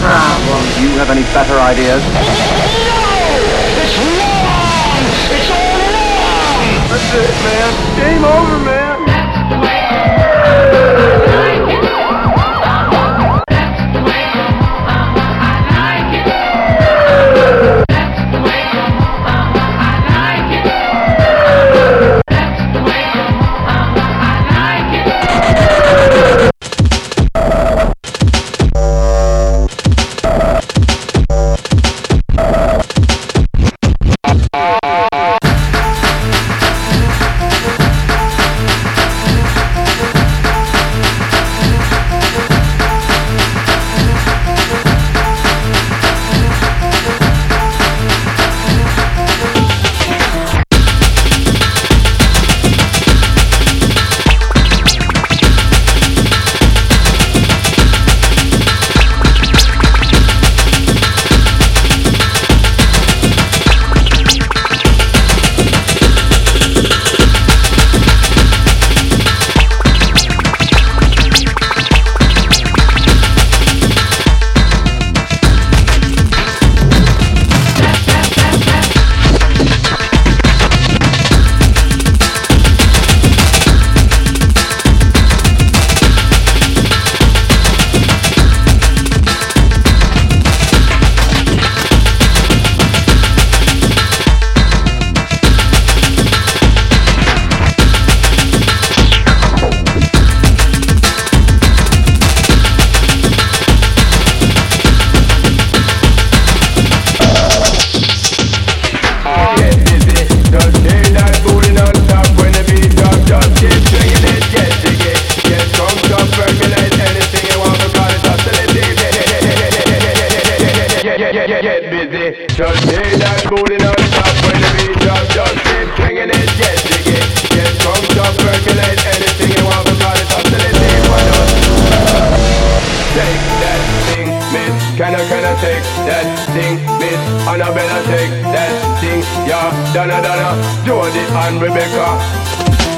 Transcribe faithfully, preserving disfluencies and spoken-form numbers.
Ah, well, do you have any better ideas? No! It's wrong! It's all wrong! That's it, man. Game over, man. Just say that booty non-stop when the beat drop. Just keep swinging it, get jiggy. Get drunk, up, percolate anything you want because it's oscillating. Why not? Take that thing, miss. Can I, can I take that thing, miss? Annabella, take that thing, yeah. Donna, Donna, Jody and Rebecca.